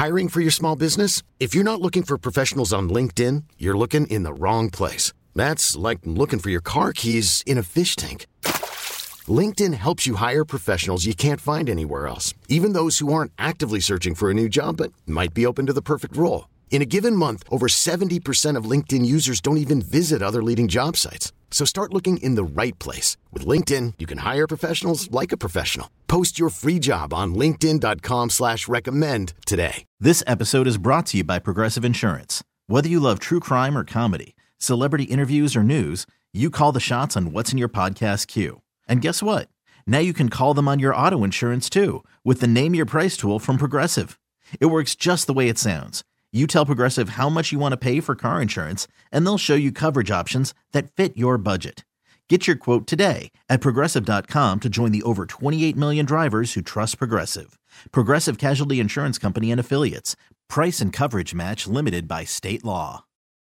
Hiring for your small business? If you're not looking for professionals on LinkedIn, you're looking in the wrong place. That's like looking for your car keys in a fish tank. LinkedIn helps you hire professionals you can't find anywhere else, even those who aren't actively searching for a new job but might be open to the perfect role. In a given month, over 70% of LinkedIn users don't even visit other leading job sites. So start looking in the right place. With LinkedIn, you can hire professionals like a professional. Post your free job on linkedin.com/recommend today. This episode is brought to you by Progressive Insurance. Whether you love true crime or comedy, celebrity interviews or news, you call the shots on what's in your podcast queue. And guess what? Now you can call them on your auto insurance too with the Name Your Price tool from Progressive. It works just the way it sounds. You tell Progressive how much you want to pay for car insurance, and they'll show you coverage options that fit your budget. Get your quote today at Progressive.com to join the over 28 million drivers who trust Progressive. Progressive Casualty Insurance Company and Affiliates. Price and coverage match limited by state law.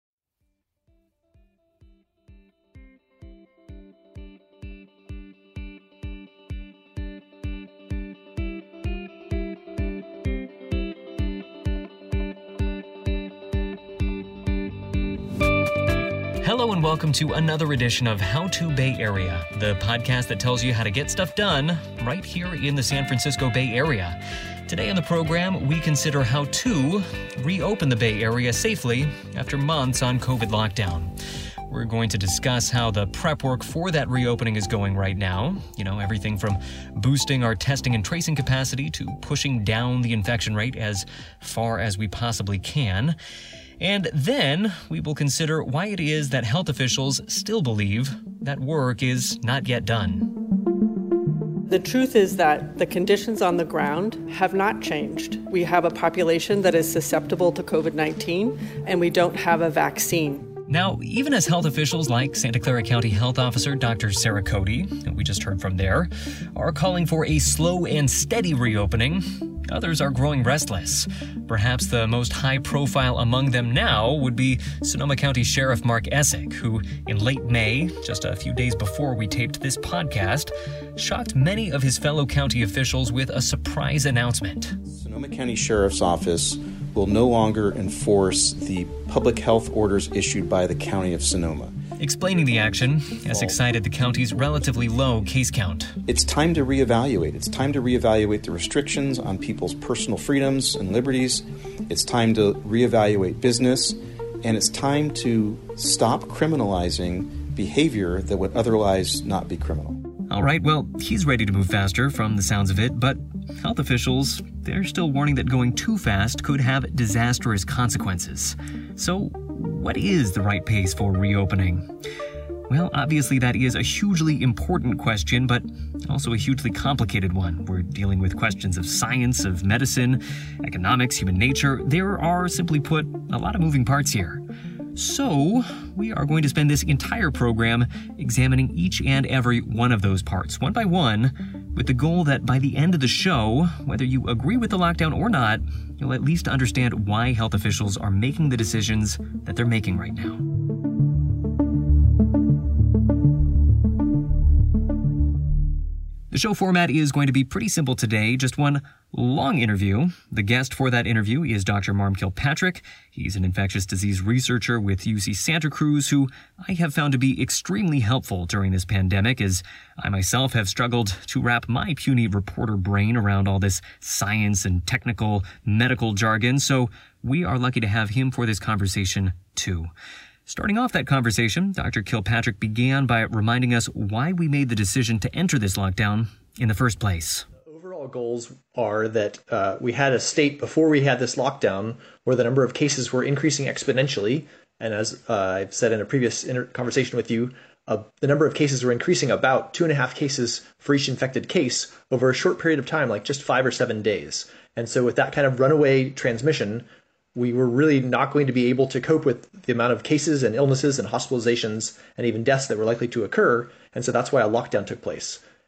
Hello and welcome to another edition of How to Bay Area, the podcast that tells you how to get stuff done right here in the San Francisco Bay Area. Today on the program, we consider how to reopen the Bay Area safely after months on COVID lockdown. We're going to discuss how the prep work for that reopening is going right now. You know, everything from boosting our testing and tracing capacity to pushing down the infection rate as far as we possibly can. And then we will consider why it is that health officials still believe that work is not yet done. The truth is that the conditions on the ground have not changed. We have a population that is susceptible to COVID-19, and we don't have a vaccine. Now, even as health officials like Santa Clara County Health Officer Dr. Sarah Cody, who we just heard from there, are calling for a slow and steady reopening, others are growing restless. Perhaps the most high-profile among them now would be Sonoma County Sheriff Mark Essig, who in late May, just a few days before we taped this podcast, shocked many of his fellow county officials with a surprise announcement. Sonoma County Sheriff's Office will no longer enforce the public health orders issued by the County of Sonoma. Explaining the action, Essig cited the county's relatively low case count. It's time to reevaluate. It's time to reevaluate the restrictions on people's personal freedoms and liberties. It's time to reevaluate business. And it's time to stop criminalizing behavior that would otherwise not be criminal. All right, well, he's ready to move faster from the sounds of it, but health officials, they're still warning that going too fast could have disastrous consequences. So, what is the right pace for reopening? Well, obviously that is a hugely important question, but also a hugely complicated one. We're dealing with questions of science, of medicine, economics, human nature. There are, simply put, a lot of moving parts here. So, we are going to spend this entire program examining each and every one of those parts, one by one, with the goal that by the end of the show, whether you agree with the lockdown or not, you'll at least understand why health officials are making the decisions that they're making right now. The show format is going to be pretty simple today, just one long interview. The guest for that interview is Dr. Marm Kilpatrick. He's an infectious disease researcher with UC Santa Cruz who I have found to be extremely helpful during this pandemic, as I myself have struggled to wrap my puny reporter brain around all this science and technical medical jargon, so we are lucky to have him for this conversation too. Starting off that conversation, Dr. Kilpatrick began by reminding us why we made the decision to enter this lockdown in the first place. Overall goals are that we had a state before we had this lockdown where the number of cases were increasing exponentially. And as I've said in a previous conversation with you, the number of cases were increasing about 2.5 cases for each infected case over a short period of time, like just 5 or 7 days. And so with that kind of runaway transmission, we were really not going to be able to cope with the amount of cases and illnesses and hospitalizations and even deaths that were likely to occur. And so that's why a lockdown took place.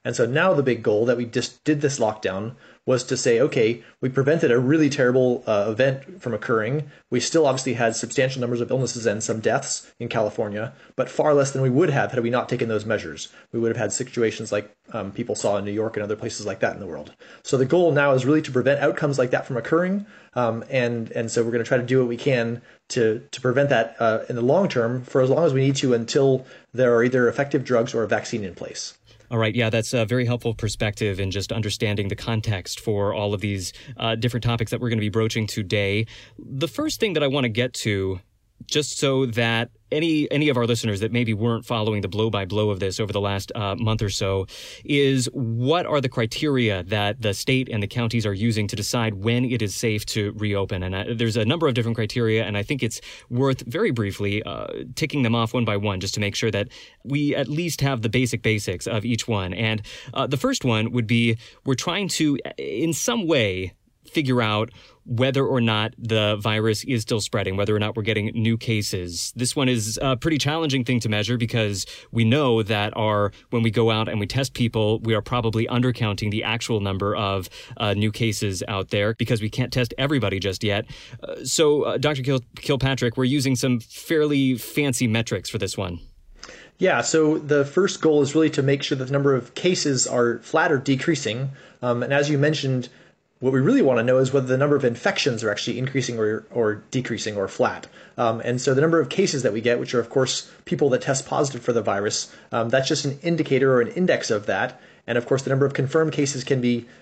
And so now the big goal that we just did this lockdown was to say, okay, we prevented a really terrible event from occurring. We still obviously had substantial numbers of illnesses and some deaths in California, but far less than we would have had we not taken those measures. We would have had situations like people saw in New York and other places like that in the world. So the goal now is really to prevent outcomes like that from occurring. And so we're going to try to do what we can to prevent that in the long term for as long as we need to until there are either effective drugs or a vaccine in place. All right. Yeah, that's a very helpful perspective in just understanding the context for all of these different topics that we're going to be broaching today. The first thing that I want to get to, just so that any of our listeners that maybe weren't following the blow-by-blow of this over the last month or so, is what are the criteria that the state and the counties are using to decide when it is safe to reopen? And there's a number of different criteria, and I think it's worth very briefly ticking them off one by one just to make sure that we at least have the basics of each one. And the first one would be we're trying to, in some way, figure out whether or not the virus is still spreading, whether or not we're getting new cases. This one is a pretty challenging thing to measure because we know that when we go out and we test people, we are probably undercounting the actual number of new cases out there because we can't test everybody just yet. So, Dr. Kilpatrick, we're using some fairly fancy metrics for this one. Yeah, so the first goal is really to make sure that the number of cases are flat or decreasing. And as you mentioned, what we really want to know is whether the number of infections are actually increasing or decreasing or flat. And so the number of cases that we get, which are, of course, people that test positive for the virus, that's just an indicator or an index of that. And, of course, the number of confirmed cases can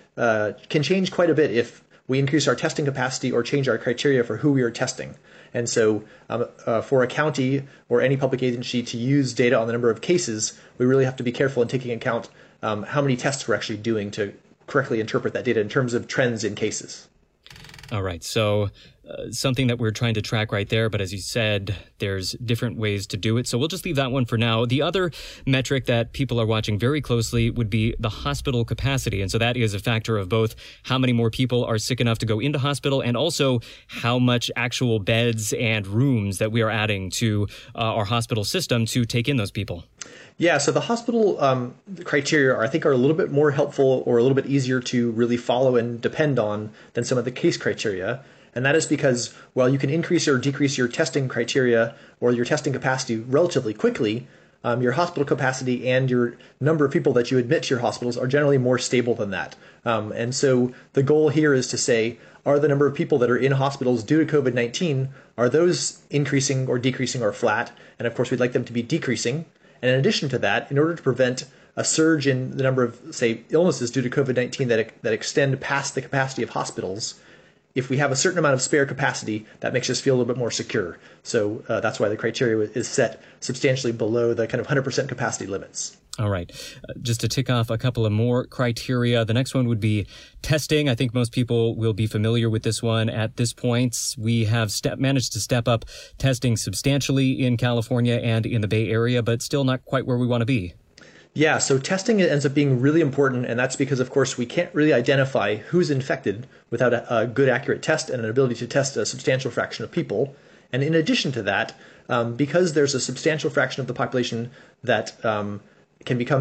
change quite a bit if we increase our testing capacity or change our criteria for who we are testing. And so for a county or any public agency to use data on the number of cases, we really have to be careful in taking account how many tests we're actually doing to correctly interpret that data in terms of trends in cases. All right. So something that we're trying to track right there. But as you said, there's different ways to do it. So we'll just leave that one for now. The other metric that people are watching very closely would be the hospital capacity. And so that is a factor of both how many more people are sick enough to go into hospital and also how much actual beds and rooms that we are adding to our hospital system to take in those people. Yeah, so the hospital criteria, I think, are a little bit more helpful or a little bit easier to really follow and depend on than some of the case criteria. And that is because, while you can increase or decrease your testing criteria or your testing capacity relatively quickly, your hospital capacity and your number of people that you admit to your hospitals are generally more stable than that. And so the goal here is to say, are the number of people that are in hospitals due to COVID-19, are those increasing or decreasing or flat? And of course, we'd like them to be decreasing. And in addition to that, in order to prevent a surge in the number of, say, illnesses due to COVID-19 that extend past the capacity of hospitals, if we have a certain amount of spare capacity, that makes us feel a little bit more secure. So that's why the criteria is set substantially below the kind of 100% capacity limits. All right. Just to tick off a couple of more criteria. The next one would be testing. I think most people will be familiar with this one at this point. We have managed to step up testing substantially in California and in the Bay Area, but still not quite where we want to be. Yeah, so testing ends up being really important, and that's because, of course, we can't really identify who's infected without a good, accurate test and an ability to test a substantial fraction of people. And in addition to that, because there's a substantial fraction of the population that can become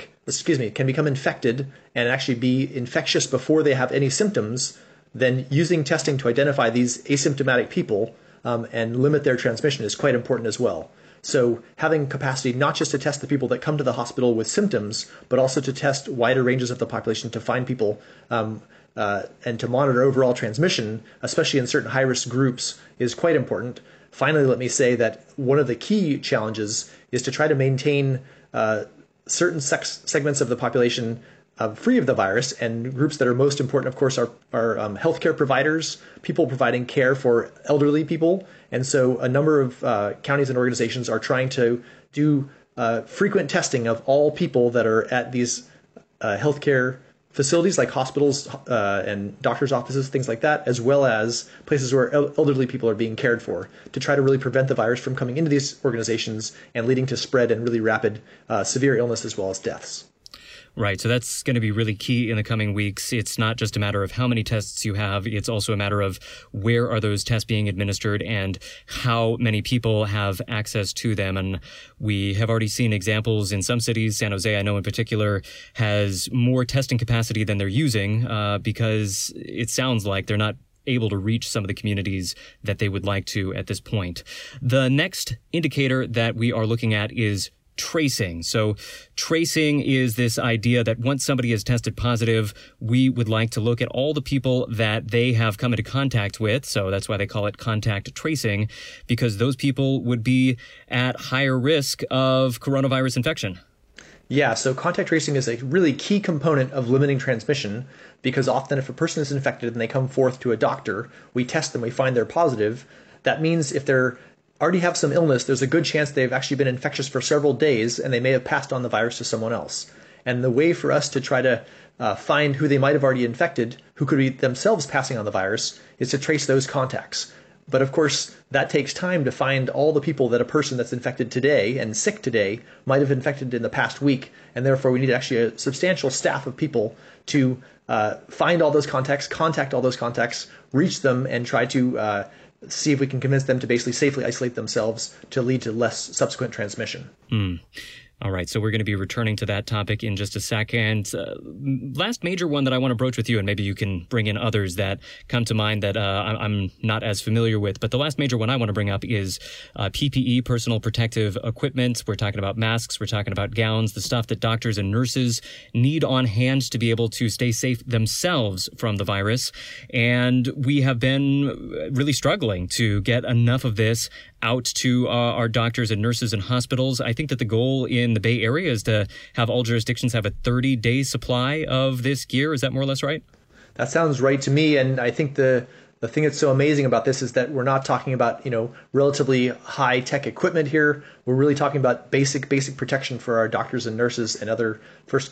infected and actually be infectious before they have any symptoms, then using testing to identify these asymptomatic people and limit their transmission is quite important as well. So having capacity not just to test the people that come to the hospital with symptoms, but also to test wider ranges of the population to find people and to monitor overall transmission, especially in certain high-risk groups, is quite important. Finally, let me say that one of the key challenges is to try to maintain certain segments of the population free of the virus, and groups that are most important, of course, are healthcare providers, people providing care for elderly people. And so a number of counties and organizations are trying to do frequent testing of all people that are at these healthcare facilities like hospitals and doctors' offices, things like that, as well as places where elderly people are being cared for, to try to really prevent the virus from coming into these organizations and leading to spread and really rapid severe illness as well as deaths. Right. So that's going to be really key in the coming weeks. It's not just a matter of how many tests you have. It's also a matter of where are those tests being administered and how many people have access to them. And we have already seen examples in some cities. San Jose, I know in particular, has more testing capacity than they're using because it sounds like they're not able to reach some of the communities that they would like to at this point. The next indicator that we are looking at is tracing. So tracing is this idea that once somebody has tested positive, we would like to look at all the people that they have come into contact with. So that's why they call it contact tracing, because those people would be at higher risk of coronavirus infection. Yeah, so contact tracing is a really key component of limiting transmission, because often if a person is infected and they come forth to a doctor, we test them, we find they're positive. That means if they're already have some illness, there's a good chance they've actually been infectious for several days and they may have passed on the virus to someone else. And the way for us to try to find who they might have already infected, who could be themselves passing on the virus, is to trace those contacts. But of course, that takes time to find all the people that a person that's infected today and sick today might have infected in the past week. And therefore, we need actually a substantial staff of people to find all those contacts, contact all those contacts, reach them, and try to see if we can convince them to basically safely isolate themselves to lead to less subsequent transmission. All right, so we're going to be returning to that topic in just a second. Last major one that I want to broach with you, and maybe you can bring in others that come to mind that I'm not as familiar with, but the last major one I want to bring up is PPE, personal protective equipment. We're talking about masks, we're talking about gowns, the stuff that doctors and nurses need on hand to be able to stay safe themselves from the virus. And we have been really struggling to get enough of this out to our doctors and nurses and hospitals. I think that the goal in the Bay Area is to have all jurisdictions have a 30-day supply of this gear. Is that more or less right? That sounds right to me. And I think the thing that's so amazing about this is that we're not talking about, relatively high tech equipment here. We're really talking about basic protection for our doctors and nurses and other first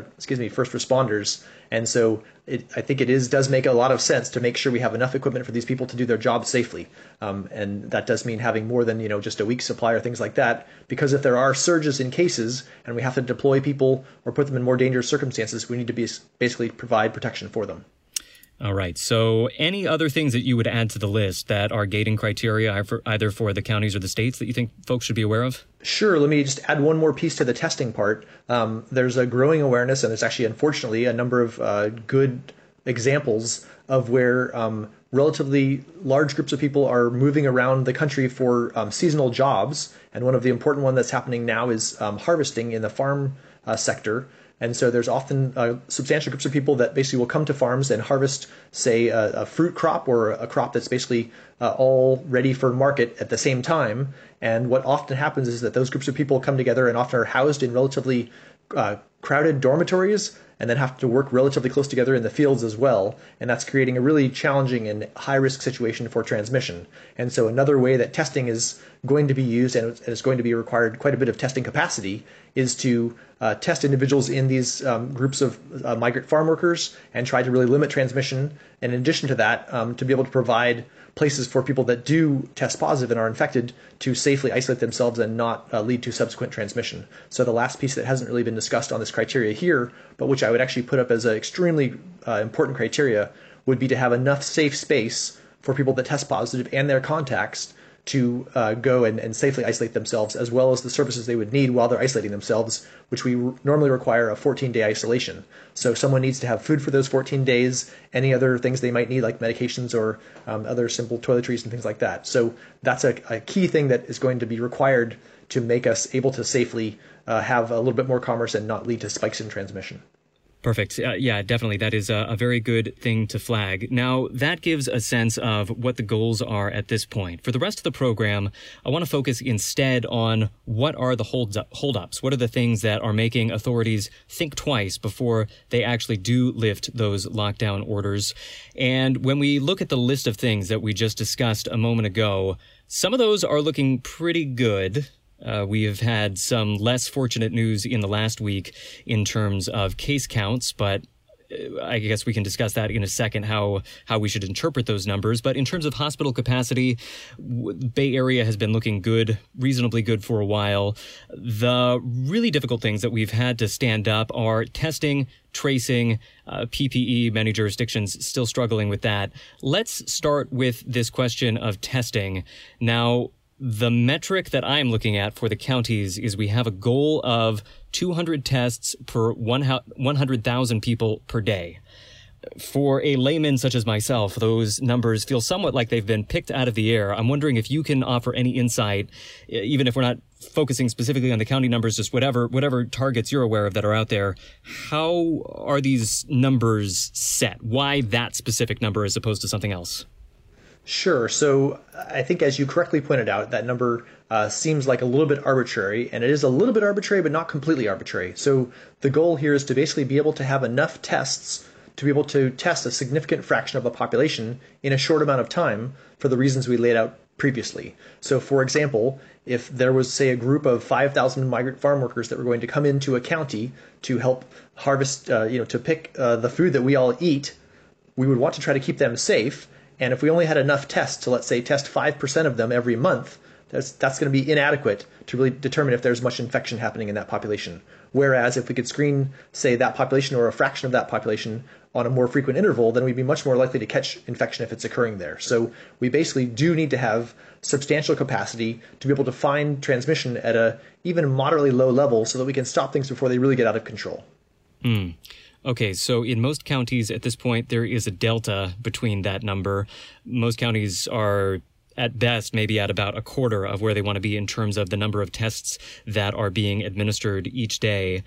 responders. And so I think it does make a lot of sense to make sure we have enough equipment for these people to do their job safely. And that does mean having more than, just a week's supply or things like that, because if there are surges in cases and we have to deploy people or put them in more dangerous circumstances, we need to basically provide protection for them. All right. So any other things that you would add to the list that are gating criteria either for the counties or the states that you think folks should be aware of? Sure. Let me just add one more piece to the testing part. There's a growing awareness, and there's actually, unfortunately, a number of good examples of where relatively large groups of people are moving around the country for seasonal jobs. And one of the important ones that's happening now is harvesting in the farm sector. And so there's often substantial groups of people that basically will come to farms and harvest, say, a fruit crop or a crop that's basically all ready for market at the same time. And what often happens is that those groups of people come together and often are housed in relatively crowded dormitories and then have to work relatively close together in the fields as well. And that's creating a really challenging and high-risk situation for transmission. And so another way that testing is going to be used, and it's going to be required quite a bit of testing capacity, is to test individuals in these groups of migrant farm workers and try to really limit transmission. And in addition to that, to be able to provide places for people that do test positive and are infected to safely isolate themselves and not lead to subsequent transmission. So the last piece that hasn't really been discussed on this criteria here, but which I would actually put up as an extremely important criteria, would be to have enough safe space for people that test positive and their contacts to go and safely isolate themselves, as well as the services they would need while they're isolating themselves, which we normally require a 14-day isolation. So someone needs to have food for those 14 days, any other things they might need, like medications or other simple toiletries and things like that. So that's a key thing that is going to be required to make us able to safely have a little bit more commerce and not lead to spikes in transmission. Perfect. Yeah, definitely. That is a very good thing to flag. Now, that gives a sense of what the goals are at this point. For the rest of the program, I want to focus instead on what are the holdups. What are the things that are making authorities think twice before they actually do lift those lockdown orders? And when we look at the list of things that we just discussed a moment ago, some of those are looking pretty good. We have had some less fortunate news in the last week in terms of case counts, but I guess we can discuss that in a second, how we should interpret those numbers. But in terms of hospital capacity, Bay Area has been looking good, reasonably good for a while. The really difficult things that we've had to stand up are testing, tracing, PPE. Many jurisdictions still struggling with that. Let's start with this question of testing. Now, the metric that I'm looking at for the counties is we have a goal of 200 tests per 100,000 people per day. For a layman such as myself, those numbers feel somewhat like they've been picked out of the air. I'm wondering if you can offer any insight, even if we're not focusing specifically on the county numbers, just whatever targets you're aware of that are out there. How are these numbers set? Why that specific number as opposed to something else? Sure. So I think, as you correctly pointed out, that number seems like a little bit arbitrary, and it is a little bit arbitrary, but not completely arbitrary. So the goal here is to basically be able to have enough tests to be able to test a significant fraction of the population in a short amount of time for the reasons we laid out previously. So, for example, if there was, say, a group of 5,000 migrant farm workers that were going to come into a county to help harvest, to pick the food that we all eat, we would want to try to keep them safe. And if we only had enough tests to, let's say, test 5% of them every month, that's going to be inadequate to really determine if there's much infection happening in that population. Whereas if we could screen, say, that population or a fraction of that population on a more frequent interval, then we'd be much more likely to catch infection if it's occurring there. So we basically do need to have substantial capacity to be able to find transmission at a even moderately low level so that we can stop things before they really get out of control. Okay, so in most counties at this point, there is a delta between that number. Most counties are at best maybe at about a quarter of where they want to be in terms of the number of tests that are being administered each day.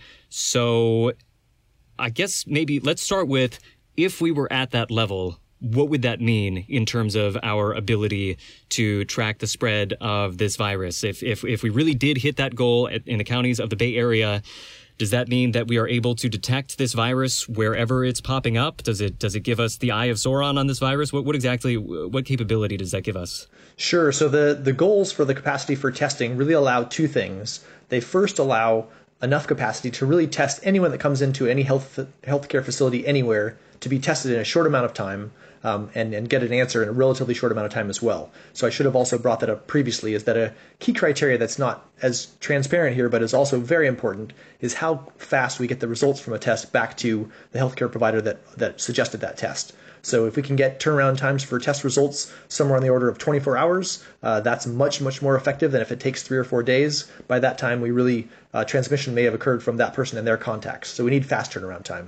So I guess maybe let's start with, if we were at that level, what would that mean in terms of our ability to track the spread of this virus? If we really did hit that goal in the counties of the Bay Area, does that mean that we are able to detect this virus wherever it's popping up? Does it give us the Eye of Sauron on this virus? What capability does that give us? Sure. So the goals for the capacity for testing really allow two things. They first allow enough capacity to really test anyone that comes into any healthcare facility anywhere to be tested in a short amount of time, and get an answer in a relatively short amount of time as well. So I should have also brought that up previously, is that a key criteria that's not as transparent here, but is also very important, is how fast we get the results from a test back to the healthcare provider that suggested that test. So if we can get turnaround times for test results somewhere on the order of 24 hours, that's much, much more effective than if it takes 3 or 4 days. By that time, we really, transmission may have occurred from that person and their contacts. So we need fast turnaround time.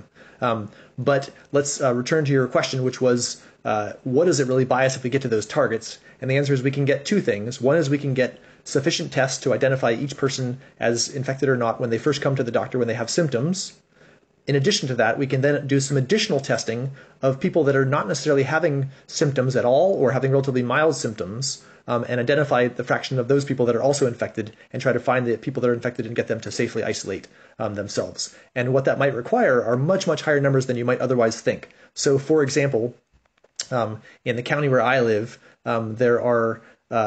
But let's return to your question, which was, what does it really buy us if we get to those targets? And the answer is we can get two things. One is we can get sufficient tests to identify each person as infected or not when they first come to the doctor when they have symptoms. In addition to that, we can then do some additional testing of people that are not necessarily having symptoms at all or having relatively mild symptoms, and identify the fraction of those people that are also infected and try to find the people that are infected and get them to safely isolate themselves. And what that might require are much, much higher numbers than you might otherwise think. So, for example, in the county where I live, there are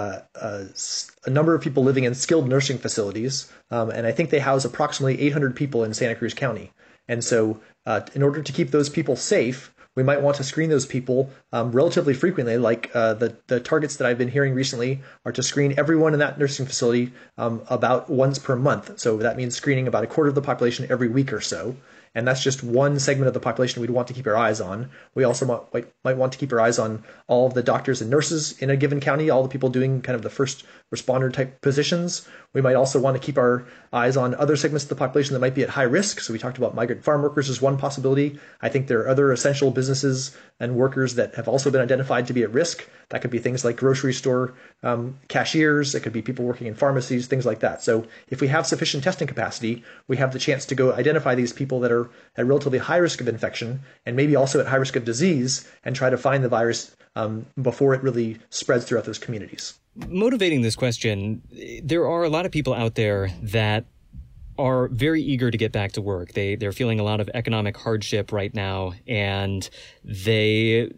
a number of people living in skilled nursing facilities, and I think they house approximately 800 people in Santa Cruz County. And so in order to keep those people safe, we might want to screen those people relatively frequently. Like the targets that I've been hearing recently are to screen everyone in that nursing facility about once per month. So that means screening about a quarter of the population every week or so. And that's just one segment of the population we'd want to keep our eyes on. We also might want to keep our eyes on all of the doctors and nurses in a given county, all the people doing kind of the first responder type positions. We might also want to keep our eyes on other segments of the population that might be at high risk. So we talked about migrant farm workers as one possibility. I think there are other essential businesses and workers that have also been identified to be at risk. That could be things like grocery store cashiers. It could be people working in pharmacies, things like that. So if we have sufficient testing capacity, we have the chance to go identify these people that are at relatively high risk of infection and maybe also at high risk of disease and try to find the virus before it really spreads throughout those communities. Motivating this question, there are a lot of people out there that are very eager to get back to work. They're feeling a lot of economic hardship right now, and they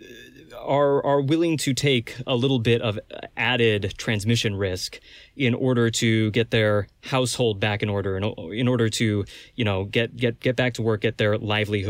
are willing to take a little bit of added transmission risk in order to get their household back in order, in order to, get back to work, get their livelihood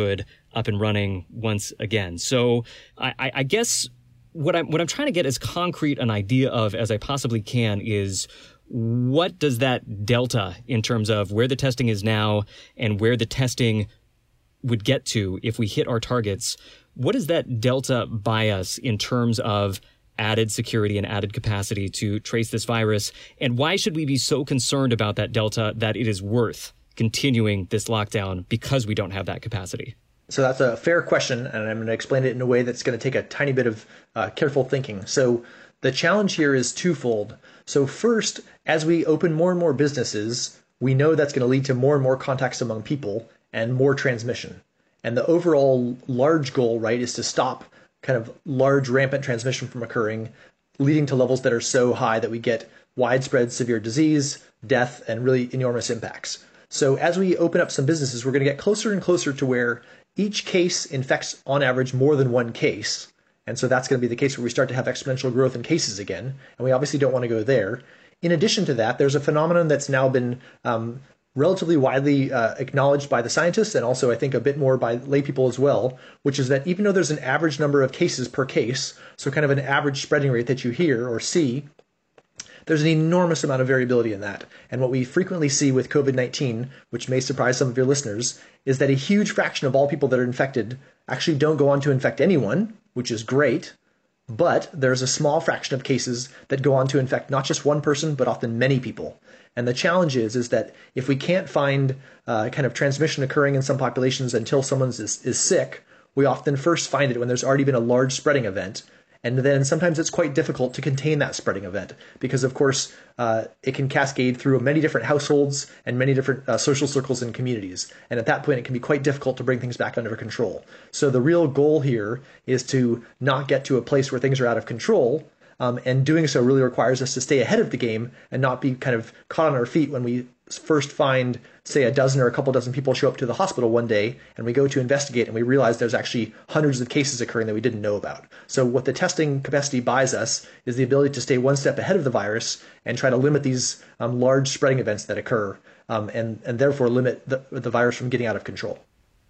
up and running once again. So I guess what I'm trying to get as concrete an idea of as I possibly can is, what does that delta in terms of where the testing is now and where the testing would get to if we hit our targets, what does that delta buy us in terms of added security and added capacity to trace this virus? And why should we be so concerned about that delta that it is worth continuing this lockdown because we don't have that capacity? So that's a fair question, and I'm going to explain it in a way that's going to take a tiny bit of careful thinking. So the challenge here is twofold. So first, as we open more and more businesses, we know that's going to lead to more and more contacts among people and more transmission. And the overall large goal, right, is to stop kind of large rampant transmission from occurring, leading to levels that are so high that we get widespread severe disease, death, and really enormous impacts. So as we open up some businesses, we're going to get closer and closer to where each case infects on average more than one case. And so that's going to be the case where we start to have exponential growth in cases again. And we obviously don't want to go there. In addition to that, there's a phenomenon that's now been relatively widely acknowledged by the scientists, and also I think a bit more by lay people as well, which is that even though there's an average number of cases per case, so kind of an average spreading rate that you hear or see, there's an enormous amount of variability in that. And what we frequently see with COVID-19, which may surprise some of your listeners, is that a huge fraction of all people that are infected actually don't go on to infect anyone, which is great. But there's a small fraction of cases that go on to infect not just one person, but often many people. And the challenge is that if we can't find kind of transmission occurring in some populations until someone is sick, we often first find it when there's already been a large spreading event. And then sometimes it's quite difficult to contain that spreading event because, of course, it can cascade through many different households and many different social circles and communities. And at that point, it can be quite difficult to bring things back under control. So the real goal here is to not get to a place where things are out of control. And doing so really requires us to stay ahead of the game and not be kind of caught on our feet when we first find, say, a dozen or a couple dozen people show up to the hospital one day and we go to investigate and we realize there's actually hundreds of cases occurring that we didn't know about. So what the testing capacity buys us is the ability to stay one step ahead of the virus and try to limit these large spreading events that occur and therefore limit the virus from getting out of control.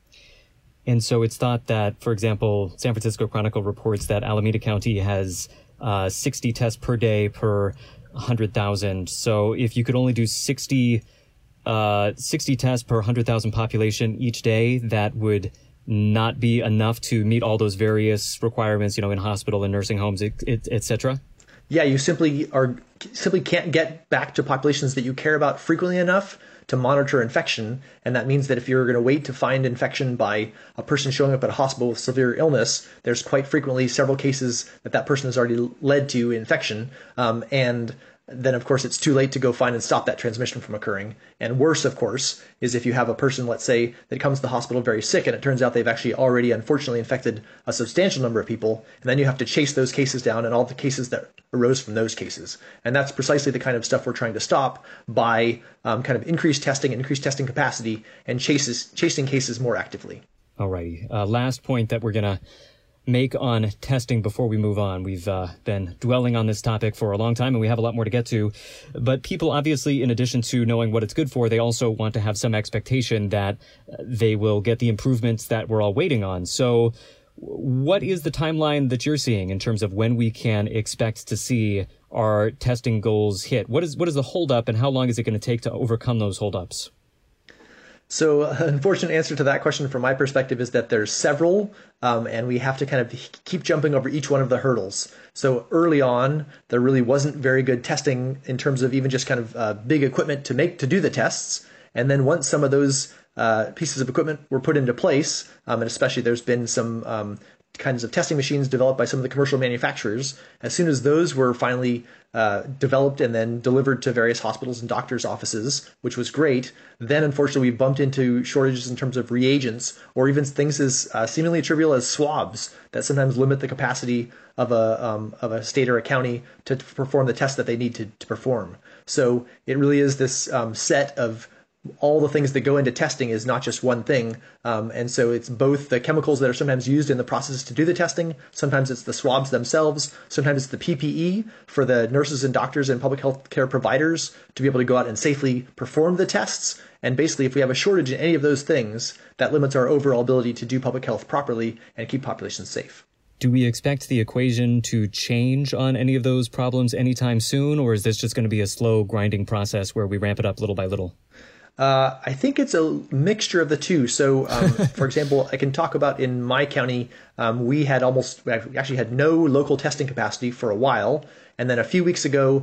And so it's thought that, for example, San Francisco Chronicle reports that Alameda County has 60 tests per day per 100,000. So if you could only do 60 tests per 100,000 population each day, that would not be enough to meet all those various requirements, in hospital and nursing homes, et cetera? Yeah, you simply can't get back to populations that you care about frequently enough to monitor infection. And that means that if you're going to wait to find infection by a person showing up at a hospital with severe illness, there's quite frequently several cases that person has already led to infection. And then, of course, it's too late to go find and stop that transmission from occurring. And worse, of course, is if you have a person, let's say, that comes to the hospital very sick, and it turns out they've actually already, unfortunately, infected a substantial number of people, and then you have to chase those cases down and all the cases that arose from those cases. And that's precisely the kind of stuff we're trying to stop by kind of increased testing capacity, and chasing cases more actively. All righty. Last point that we're going to make on testing before we move on. We've been dwelling on this topic for a long time, and we have a lot more to get to. But people, obviously, in addition to knowing what it's good for, they also want to have some expectation that they will get the improvements that we're all waiting on. So what is the timeline that you're seeing in terms of when we can expect to see our testing goals hit? What is the holdup, and how long is it going to take to overcome those holdups? So unfortunate answer to that question from my perspective is that there's several, and we have to kind of keep jumping over each one of the hurdles. So early on, there really wasn't very good testing in terms of even just kind of big equipment to do the tests. And then once some of those pieces of equipment were put into place, and especially there's been some kinds of testing machines developed by some of the commercial manufacturers, as soon as those were finally developed and then delivered to various hospitals and doctors' offices, which was great, then unfortunately we bumped into shortages in terms of reagents, or even things as seemingly trivial as swabs that sometimes limit the capacity of a state or a county to perform the tests that they need to perform. So it really is this set of all the things that go into testing is not just one thing. And so it's both the chemicals that are sometimes used in the process to do the testing. Sometimes it's the swabs themselves. Sometimes it's the PPE for the nurses and doctors and public health care providers to be able to go out and safely perform the tests. And basically, if we have a shortage in any of those things, that limits our overall ability to do public health properly and keep populations safe. Do we expect the equation to change on any of those problems anytime soon, or is this just going to be a slow grinding process where we ramp it up little by little? I think it's a mixture of the two. So, for example, I can talk about in my county, we actually had no local testing capacity for a while. And then a few weeks ago,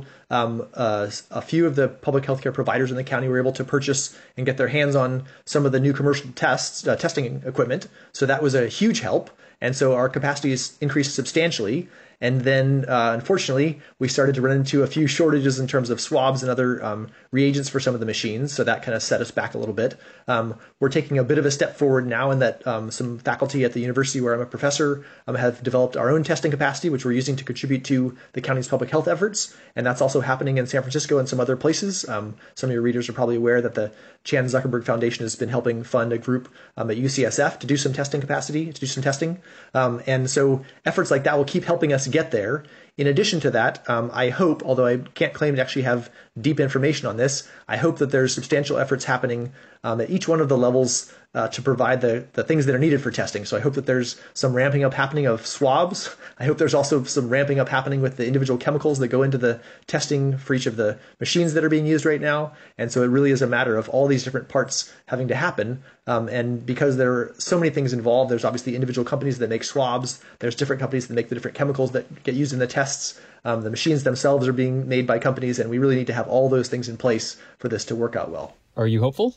a few of the public healthcare providers in the county were able to purchase and get their hands on some of the new commercial testing equipment. So that was a huge help. And so our capacity has increased substantially. And then, unfortunately, we started to run into a few shortages in terms of swabs and other reagents for some of the machines. So that kind of set us back a little bit. We're taking a bit of a step forward now in that some faculty at the university where I'm a professor have developed our own testing capacity, which we're using to contribute to the county's public health efforts. And that's also happening in San Francisco and some other places. Some of your readers are probably aware that the Chan Zuckerberg Foundation has been helping fund a group at UCSF to do some testing capacity, to do some testing. And so efforts like that will keep helping us get there. In addition to that, I hope, although I can't claim to actually have deep information on this, I hope that there's substantial efforts happening at each one of the levels to provide the things that are needed for testing. So I hope that there's some ramping up happening of swabs. I hope there's also some ramping up happening with the individual chemicals that go into the testing for each of the machines that are being used right now. And so it really is a matter of all these different parts having to happen. And because there are so many things involved, there's obviously individual companies that make swabs. There's different companies that make the different chemicals that get used in the tests. The machines themselves are being made by companies, and we really need to have all those things in place for this to work out well. Are you hopeful?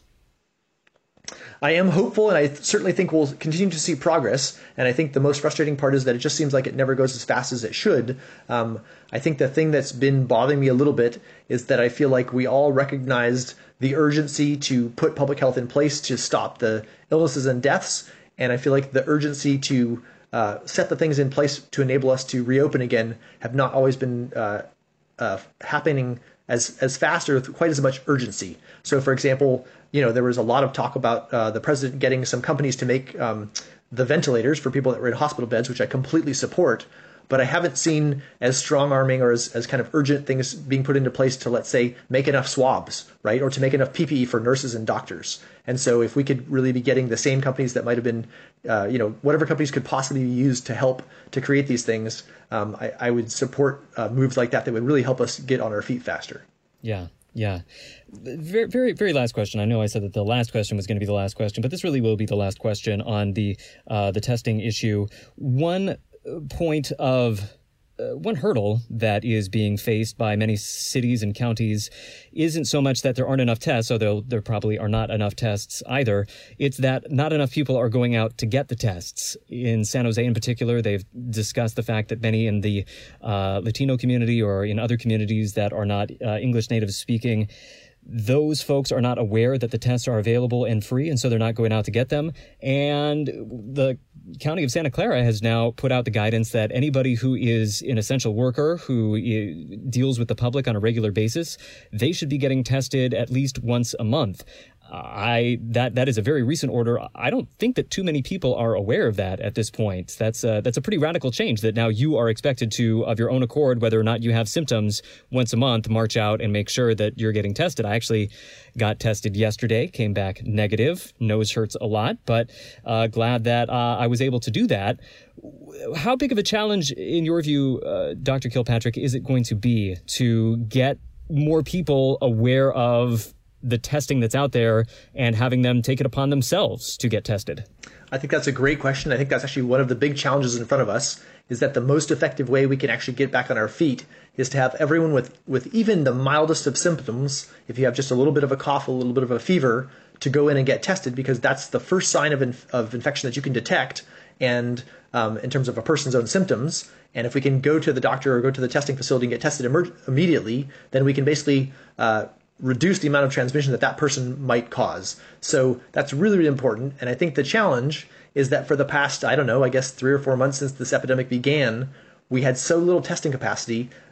I am hopeful, and I certainly think we'll continue to see progress. And I think the most frustrating part is that it just seems like it never goes as fast as it should. I think the thing that's been bothering me a little bit is that I feel like we all recognized the urgency to put public health in place to stop the illnesses and deaths. And I feel like the urgency to set the things in place to enable us to reopen again have not always been happening as fast or with quite as much urgency. So, for example, there was a lot of talk about the president getting some companies to make the ventilators for people that were in hospital beds, which I completely support. But I haven't seen as strong arming or as kind of urgent things being put into place to, let's say, make enough swabs, right? Or to make enough PPE for nurses and doctors. And so if we could really be getting the same companies that might have been, whatever companies could possibly be used to help to create these things, I would support moves like that would really help us get on our feet faster. Yeah. Very, very, very last question. I know I said that the last question was going to be the last question, but this really will be the last question on the testing issue. One hurdle that is being faced by many cities and counties isn't so much that there aren't enough tests, although there probably are not enough tests either. It's that not enough people are going out to get the tests. In San Jose in particular, they've discussed the fact that many in the Latino community or in other communities that are not English native speaking, those folks are not aware that the tests are available and free, and so they're not going out to get them. And the County of Santa Clara has now put out the guidance that anybody who is an essential worker who deals with the public on a regular basis, they should be getting tested at least once a month. That is a very recent order. I don't think that too many people are aware of that at this point. That's a pretty radical change that now you are expected to, of your own accord, whether or not you have symptoms, once a month, march out and make sure that you're getting tested. I actually got tested yesterday, came back negative. Nose hurts a lot, but glad that I was able to do that. How big of a challenge, in your view, Dr. Kilpatrick, is it going to be to get more people aware of the testing that's out there and having them take it upon themselves to get tested? I think that's a great question. I think that's actually one of the big challenges in front of us, is that the most effective way we can actually get back on our feet is to have everyone with even the mildest of symptoms, if you have just a little bit of a cough, a little bit of a fever, to go in and get tested, because that's the first sign of infection that you can detect, and in terms of a person's own symptoms. And if we can go to the doctor or go to the testing facility and get tested immediately, then we can basically reduce the amount of transmission that person might cause. So that's really, really important. And I think the challenge is that for the past, 3 or 4 months since this epidemic began, we had so little testing capacity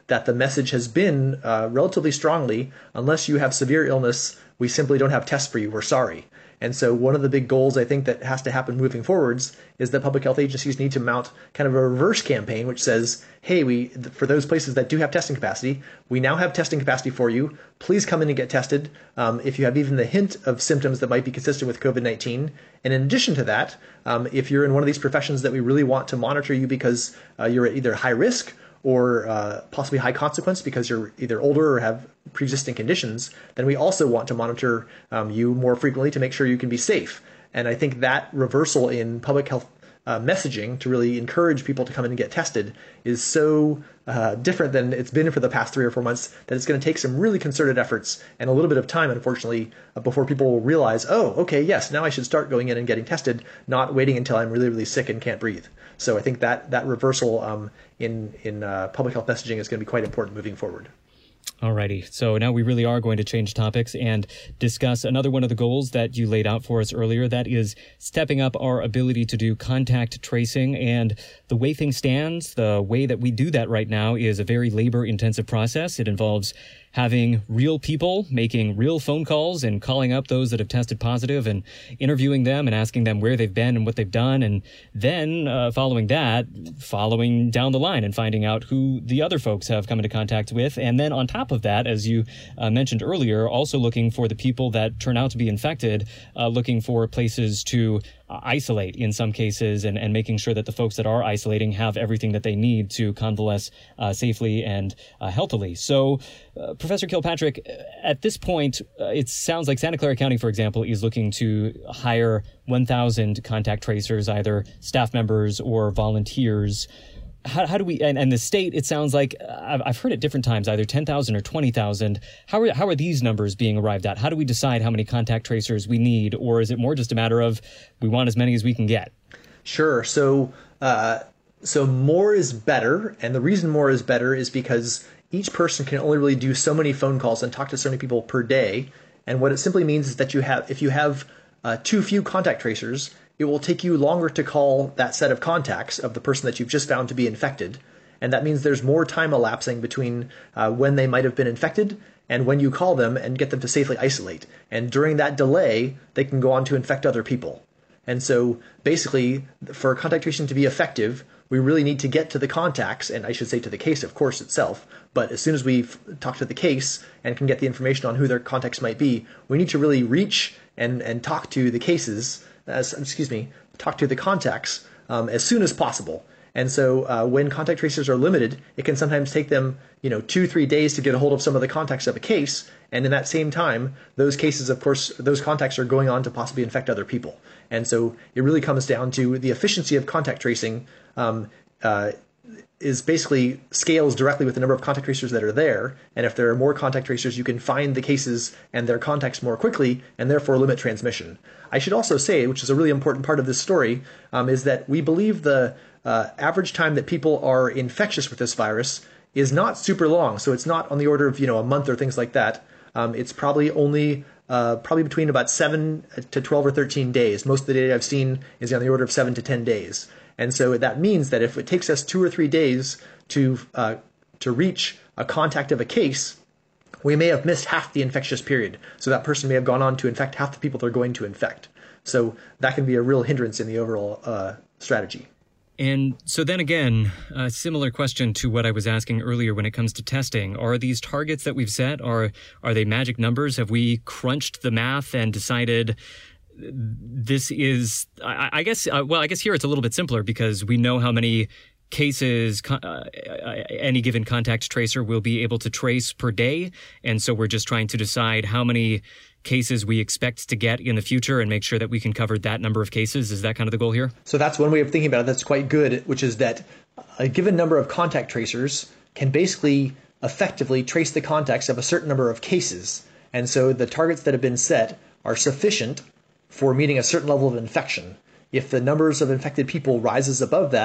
that the message has been relatively strongly, unless you have severe illness, we simply don't have tests for you, we're sorry. And so one of the big goals I think that has to happen moving forwards is that public health agencies need to mount kind of a reverse campaign, which says, hey, for those places that do have testing capacity, we now have testing capacity for you. Please come in and get tested if you have even the hint of symptoms that might be consistent with COVID-19. And in addition to that, if you're in one of these professions that we really want to monitor you because you're at either high risk or possibly high consequence because you're either older or have pre-existing conditions, then we also want to monitor you more frequently to make sure you can be safe. And I think that reversal in public health messaging to really encourage people to come in and get tested is so different than it's been for the past 3 or 4 months that it's going to take some really concerted efforts and a little bit of time, unfortunately, before people will realize, oh, okay, yes, now I should start going in and getting tested, not waiting until I'm really, really sick and can't breathe. So I think that reversal in public health messaging is going to be quite important moving forward. Alrighty, so now we really are going to change topics and discuss another one of the goals that you laid out for us earlier. That is stepping up our ability to do contact tracing. And the way things stand, the way that we do that right now is a very labor-intensive process. It involves having real people making real phone calls and calling up those that have tested positive and interviewing them and asking them where they've been and what they've done. And then following down the line and finding out who the other folks have come into contact with. And then on top of that, as you mentioned earlier, also looking for the people that turn out to be infected, looking for places to isolate in some cases and making sure that the folks that are isolating have everything that they need to convalesce safely and healthily. So, Professor Kilpatrick, at this point, it sounds like Santa Clara County, for example, is looking to hire 1,000 contact tracers, either staff members or volunteers. How do we, and the state, it sounds like, I've heard at different times, either 10,000 or 20,000. How are these numbers being arrived at? How do we decide how many contact tracers we need? Or is it more just a matter of we want as many as we can get? Sure. So more is better. And the reason more is better is because each person can only really do so many phone calls and talk to so many people per day. And what it simply means is that if you have too few contact tracers, it will take you longer to call that set of contacts of the person that you've just found to be infected. And that means there's more time elapsing between when they might have been infected and when you call them and get them to safely isolate. And during that delay, they can go on to infect other people. And so basically, for contact tracing to be effective, we really need to get to the contacts, and I should say to the case, of course, itself. But as soon as we talk to the case and can get the information on who their contacts might be, we need to really reach and talk to the cases, talk to the contacts as soon as possible. And so when contact tracers are limited, it can sometimes take them 2-3 days to get a hold of some of the contacts of a case. And in that same time, those cases, of course, those contacts are going on to possibly infect other people. And so it really comes down to the efficiency of contact tracing is basically scales directly with the number of contact tracers that are there. And if there are more contact tracers, you can find the cases and their contacts more quickly and therefore limit transmission. I should also say, which is a really important part of this story, is that we believe the average time that people are infectious with this virus is not super long. So it's not on the order of a month or things like that. It's probably only between about 7 to 12 or 13 days. Most of the data I've seen is on the order of 7 to 10 days. And so that means that if it takes us 2 or 3 days to reach a contact of a case, we may have missed half the infectious period. So that person may have gone on to infect half the people they're going to infect. So that can be a real hindrance in the overall strategy. And so then again, a similar question to what I was asking earlier when it comes to testing. Are these targets that we've set, are they magic numbers? Have we crunched the math and decided this is, I guess here it's a little bit simpler because we know how many cases any given contact tracer will be able to trace per day. And so we're just trying to decide how many cases we expect to get in the future and make sure that we can cover that number of cases. Is that kind of the goal here? So that's one way of thinking about it that's quite good, which is that a given number of contact tracers can basically effectively trace the contacts of a certain number of cases. And so the targets that have been set are sufficient for meeting a certain level of infection. If the numbers of infected people rises above that,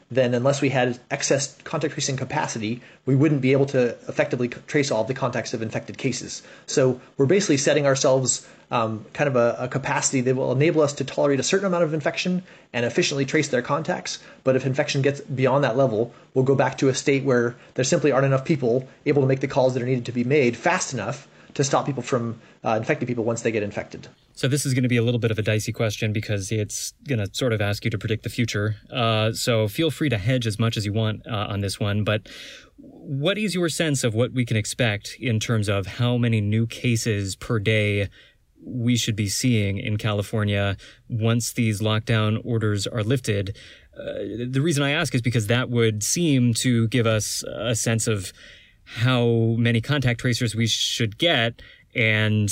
then unless we had excess contact tracing capacity, we wouldn't be able to effectively trace all of the contacts of infected cases. So we're basically setting ourselves kind of a capacity that will enable us to tolerate a certain amount of infection and efficiently trace their contacts. But if infection gets beyond that level, we'll go back to a state where there simply aren't enough people able to make the calls that are needed to be made fast enough to stop people from infecting people once they get infected. So this is going to be a little bit of a dicey question because it's going to sort of ask you to predict the future. So feel free to hedge as much as you want on this one. But what is your sense of what we can expect in terms of how many new cases per day we should be seeing in California once these lockdown orders are lifted? The reason I ask is because that would seem to give us a sense of how many contact tracers we should get. And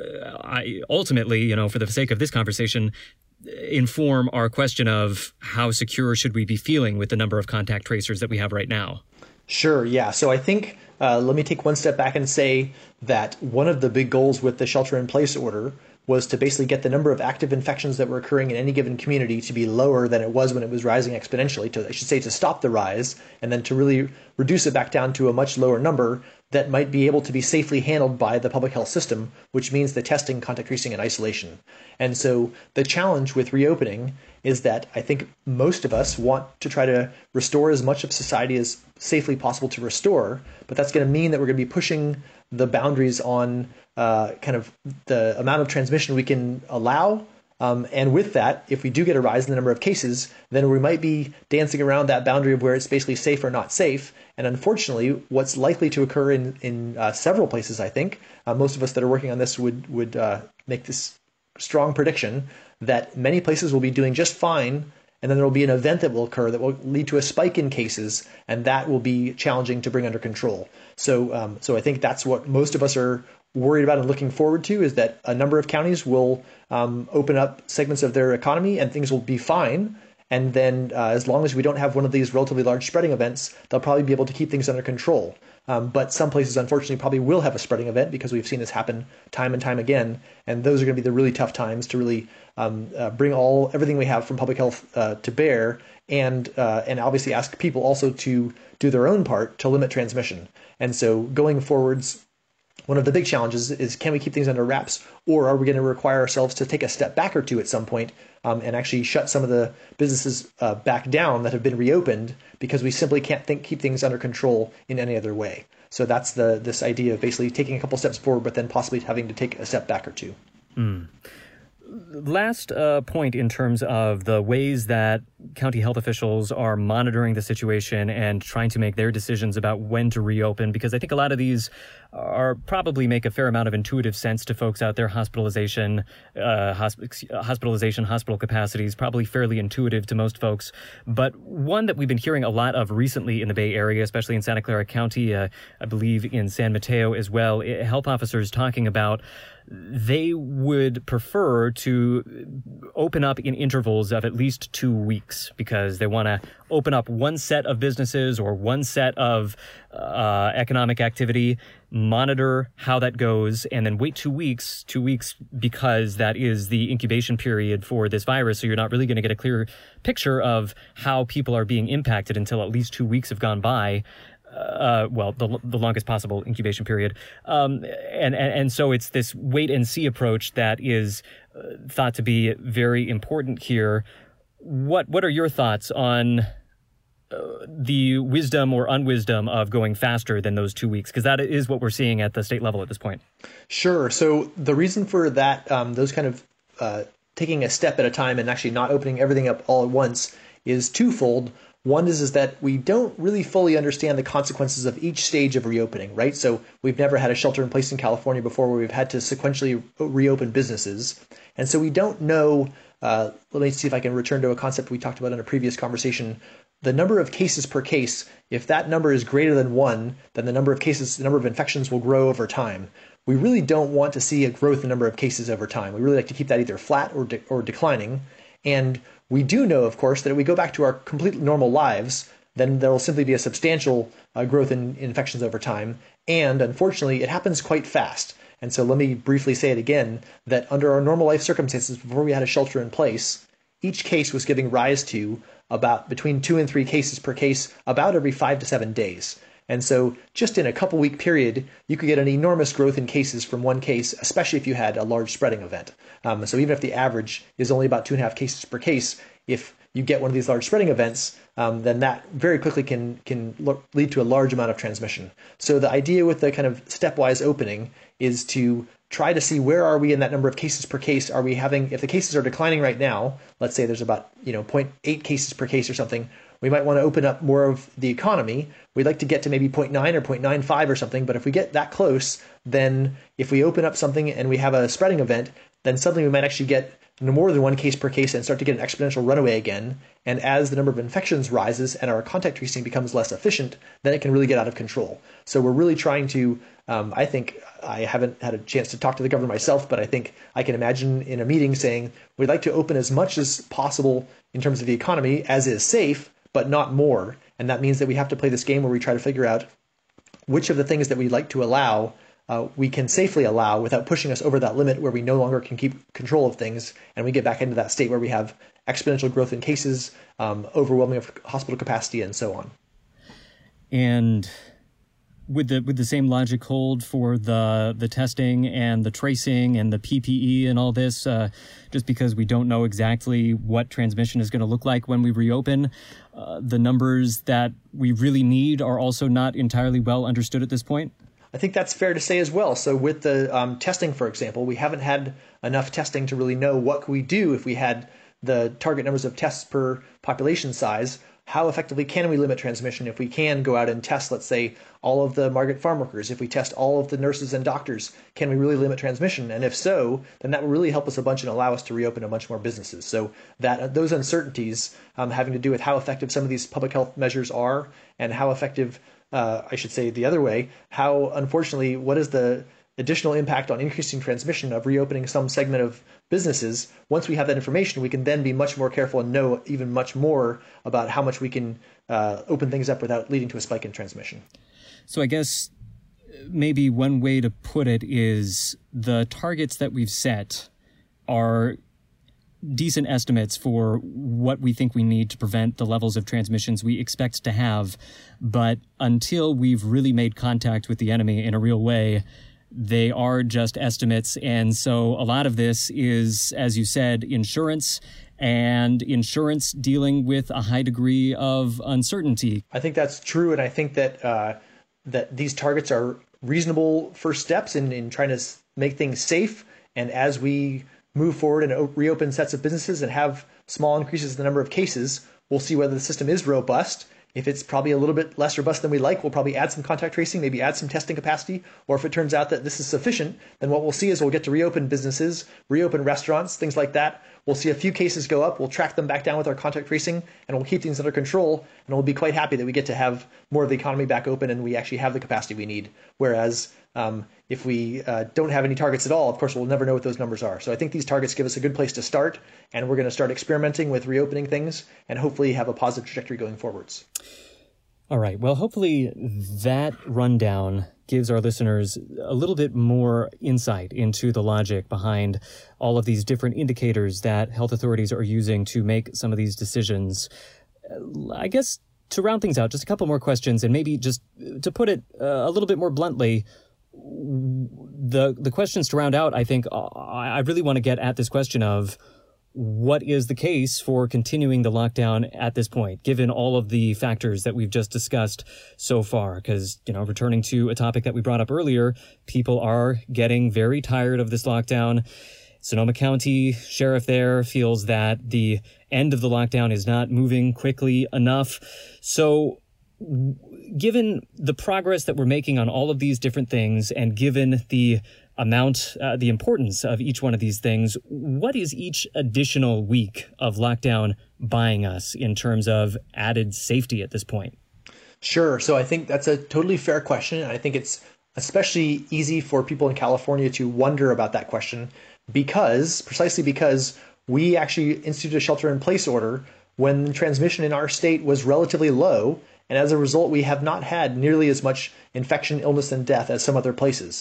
ultimately, for the sake of this conversation, inform our question of how secure should we be feeling with the number of contact tracers that we have right now? Sure, yeah. So I think let me take one step back and say that one of the big goals with the shelter-in-place order was to basically get the number of active infections that were occurring in any given community to be lower than it was when it was rising exponentially, to stop the rise, and then to really reduce it back down to a much lower number that might be able to be safely handled by the public health system, which means the testing, contact tracing, and isolation. And so the challenge with reopening is that I think most of us want to try to restore as much of society as safely possible to restore, but that's going to mean that we're going to be pushing the boundaries on kind of the amount of transmission we can allow. And with that, if we do get a rise in the number of cases, then we might be dancing around that boundary of where it's basically safe or not safe. And unfortunately, what's likely to occur in several places, I think, most of us that are working on this would make this strong prediction that many places will be doing just fine, and then there will be an event that will occur that will lead to a spike in cases, and that will be challenging to bring under control. So I think that's what most of us are worried about and looking forward to, is that a number of counties will open up segments of their economy and things will be fine. And then as long as we don't have one of these relatively large spreading events, they'll probably be able to keep things under control. But some places, unfortunately, probably will have a spreading event because we've seen this happen time and time again. And those are going to be the really tough times to really bring everything we have from public health to bear, and obviously ask people also to do their own part to limit transmission. And so going forwards, one of the big challenges is, can we keep things under wraps, or are we going to require ourselves to take a step back or two at some point and actually shut some of the businesses back down that have been reopened because we simply can't keep things under control in any other way? So that's this idea of basically taking a couple steps forward, but then possibly having to take a step back or two. Last point in terms of the ways that county health officials are monitoring the situation and trying to make their decisions about when to reopen, because I think a lot of these probably make a fair amount of intuitive sense to folks out there. Hospital capacity is probably fairly intuitive to most folks. But one that we've been hearing a lot of recently in the Bay Area, especially in Santa Clara County, I believe in San Mateo as well, health officers talking about they would prefer to open up in intervals of at least 2 weeks because they want to open up one set of businesses or one set of economic activity, monitor how that goes, and then wait 2 weeks because that is the incubation period for this virus. So you're not really going to get a clear picture of how people are being impacted until at least 2 weeks have gone by. The longest possible incubation period. And so it's this wait and see approach that is thought to be very important here. What are your thoughts on the wisdom or unwisdom of going faster than those 2 weeks? Because that is what we're seeing at the state level at this point. Sure. So the reason for that, those kind of taking a step at a time and actually not opening everything up all at once is twofold. One is that we don't really fully understand the consequences of each stage of reopening, right? So we've never had a shelter in place in California before where we've had to sequentially reopen businesses. And so we don't know, let me see if I can return to a concept we talked about in a previous conversation. The number of cases per case, if that number is greater than 1, then the number of infections will grow over time. We really don't want to see a growth in the number of cases over time. We really like to keep that either flat or declining. And we do know, of course, that if we go back to our completely normal lives, then there will simply be a substantial growth in infections over time. And unfortunately, it happens quite fast. And so let me briefly say it again, that under our normal life circumstances, before we had a shelter in place, each case was giving rise to about between 2 and 3 cases per case about every 5 to 7 days. And so just in a couple week period, you could get an enormous growth in cases from one case, especially if you had a large spreading event. So even if the average is only about 2.5 cases per case, if you get one of these large spreading events, then that very quickly can lead to a large amount of transmission. So the idea with the kind of stepwise opening is to try to see where are we in that number of cases per case. Are we having, if the cases are declining right now, let's say there's about 0.8 cases per case or something, we might want to open up more of the economy. We'd like to get to maybe 0.9 or 0.95 or something, but if we get that close, then if we open up something and we have a spreading event, then suddenly we might actually get more than 1 case per case and start to get an exponential runaway again. And as the number of infections rises and our contact tracing becomes less efficient, then it can really get out of control. So we're really trying to, I think, I haven't had a chance to talk to the governor myself, but I think I can imagine in a meeting saying, we'd like to open as much as possible in terms of the economy as is safe, but not more. And that means that we have to play this game where we try to figure out which of the things that we'd like to allow we can safely allow without pushing us over that limit where we no longer can keep control of things, and we get back into that state where we have exponential growth in cases, overwhelming of hospital capacity, and so on. And would the same logic hold for the testing and the tracing and the PPE and all this, just because we don't know exactly what transmission is going to look like when we reopen? The numbers that we really need are also not entirely well understood at this point? I think that's fair to say as well. So with the testing, for example, we haven't had enough testing to really know what we do if we had the target numbers of tests per population size. How effectively can we limit transmission if we can go out and test, let's say, all of the Margaret farm workers? If we test all of the nurses and doctors, can we really limit transmission? And if so, then that will really help us a bunch and allow us to reopen a bunch more businesses. So that those uncertainties having to do with how effective some of these public health measures are and how effective I should say the other way, how, unfortunately, what is the additional impact on increasing transmission of reopening some segment of businesses? Once we have that information, we can then be much more careful and know even much more about how much we can open things up without leading to a spike in transmission. So I guess maybe one way to put it is the targets that we've set are decent estimates for what we think we need to prevent the levels of transmissions we expect to have. But until we've really made contact with the enemy in a real way, they are just estimates. And so a lot of this is, as you said, insurance, and insurance dealing with a high degree of uncertainty. I think that's true. And I think that that these targets are reasonable first steps in trying to make things safe. And as we move forward and reopen sets of businesses and have small increases in the number of cases, we'll see whether the system is robust. If it's probably a little bit less robust than we like, we'll probably add some contact tracing, maybe add some testing capacity. Or if it turns out that this is sufficient, then what we'll see is we'll get to reopen businesses, reopen restaurants, things like that. We'll see a few cases go up, we'll track them back down with our contact tracing, and we'll keep things under control, and we'll be quite happy that we get to have more of the economy back open and we actually have the capacity we need. Whereas if we don't have any targets at all, of course, we'll never know what those numbers are. So I think these targets give us a good place to start, and we're going to start experimenting with reopening things and hopefully have a positive trajectory going forwards. All right. Well, hopefully that rundown gives our listeners a little bit more insight into the logic behind all of these different indicators that health authorities are using to make some of these decisions. I guess to round things out, just a couple more questions, and maybe just to put it a little bit more bluntly, the questions to round out, I think I really want to get at this question of what is the case for continuing the lockdown at this point, given all of the factors that we've just discussed so far? Because, returning to a topic that we brought up earlier, people are getting very tired of this lockdown. Sonoma County Sheriff there feels that the end of the lockdown is not moving quickly enough. So given the progress that we're making on all of these different things, and given the the importance of each one of these things, what is each additional week of lockdown buying us in terms of added safety at this point? Sure. So I think that's a totally fair question. And I think it's especially easy for people in California to wonder about that question precisely because we actually instituted a shelter-in-place order when transmission in our state was relatively low. And as a result, we have not had nearly as much infection, illness, and death as some other places.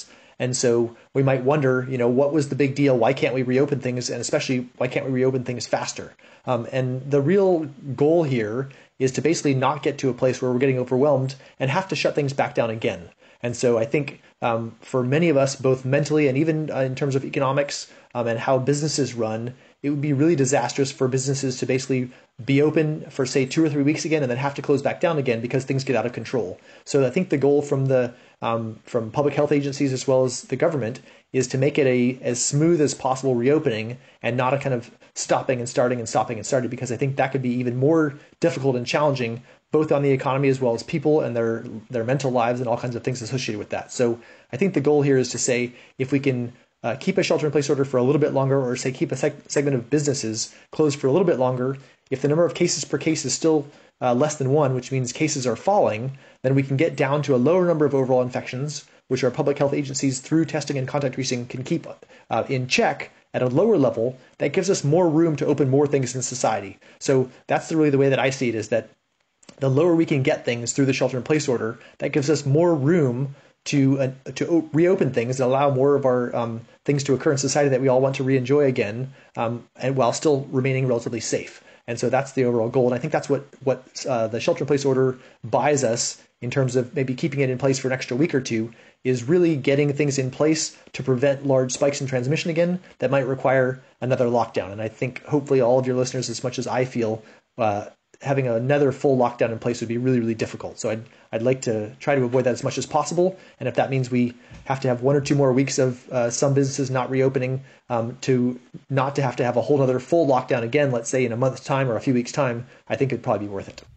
And so we might wonder, what was the big deal? Why can't we reopen things? And especially, why can't we reopen things faster? And the real goal here is to basically not get to a place where we're getting overwhelmed and have to shut things back down again. And so I think for many of us, both mentally and even in terms of economics and how businesses run, it would be really disastrous for businesses to basically be open for, say, 2 or 3 weeks again and then have to close back down again because things get out of control. So I think the goal from from public health agencies as well as the government is to make it as smooth as possible reopening and not a kind of stopping and starting and stopping and starting, because I think that could be even more difficult and challenging both on the economy as well as people and their mental lives and all kinds of things associated with that. So I think the goal here is to say, if we can keep a shelter-in-place order for a little bit longer, or say keep a segment of businesses closed for a little bit longer, if the number of cases per case is still less than 1, which means cases are falling, then we can get down to a lower number of overall infections, which our public health agencies through testing and contact tracing can keep in check at a lower level. That gives us more room to open more things in society. So that's really the way that I see it, is that the lower we can get things through the shelter-in-place order, that gives us more room to reopen things and allow more of our things to occur in society that we all want to re-enjoy again, and while still remaining relatively safe. And so that's the overall goal. And I think that's what the shelter-in-place order buys us in terms of maybe keeping it in place for an extra week or two, is really getting things in place to prevent large spikes in transmission again that might require another lockdown. And I think hopefully all of your listeners, as much as I feel, having another full lockdown in place would be really, really difficult. So I'd like to try to avoid that as much as possible. And if that means we have to have 1 or 2 more weeks of some businesses not reopening, to not to have a whole other full lockdown again, let's say in a month's time or a few weeks' time, I think it'd probably be worth it.